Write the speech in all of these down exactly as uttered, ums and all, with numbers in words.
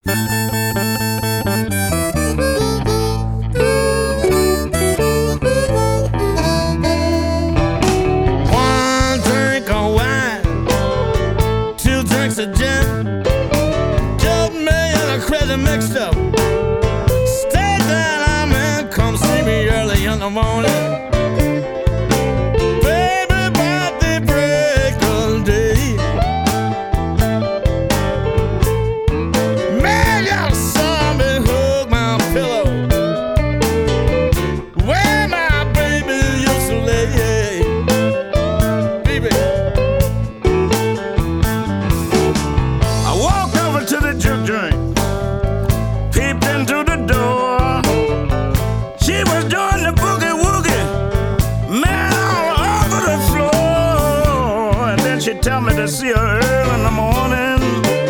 One drink of wine, two drinks of gin, just me and a crazy mixed up. Stay down, I'm in, come see me early in the morning. She tell me to see her early in the morning,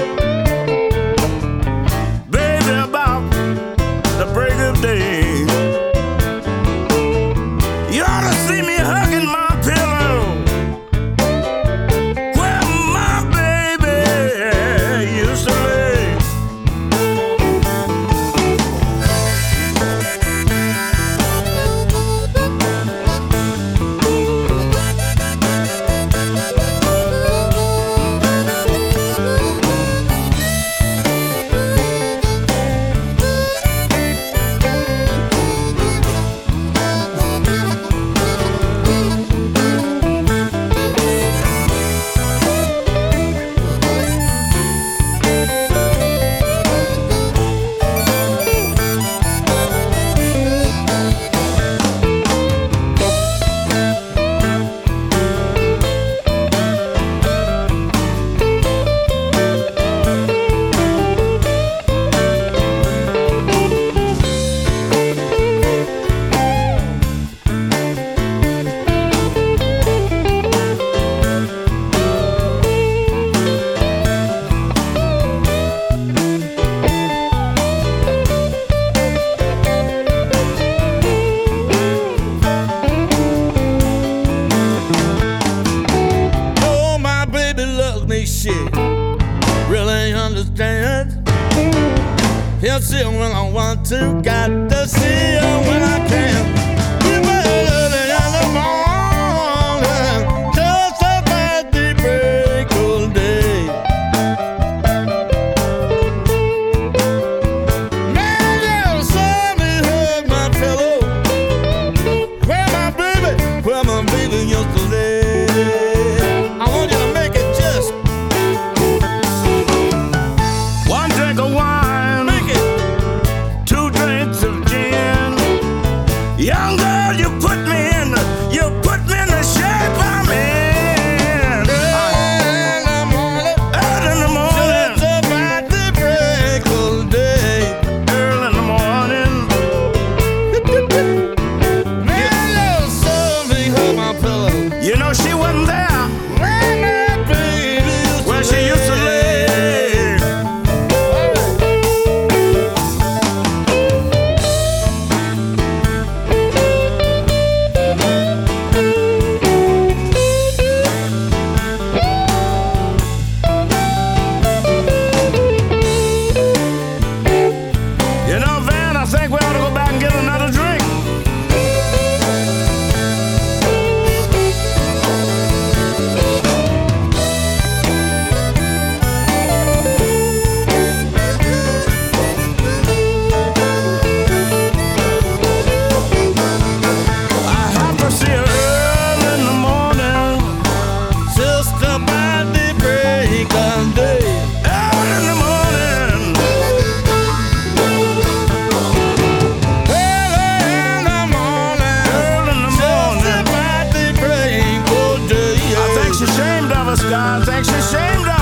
baby, about the break of day. You ought to see me hugging my pillow where my baby used to lay. Shit, really understand. He'll see her when I want to, got to see her when I can. You better early in the morning, just about the break of day. Man, you saw me hug my pillow where my baby, where my baby used to lay. I want you to make it just young girl, you put me in the, you put me in the shape I'm in. Early in the morning, early in the morning, just about the break of day. Early in the morning. Man, you saw me hug my pillow. You know she wasn't there Where my baby used to where she used to lay. Ashamed of us, God, thanks, ashamed of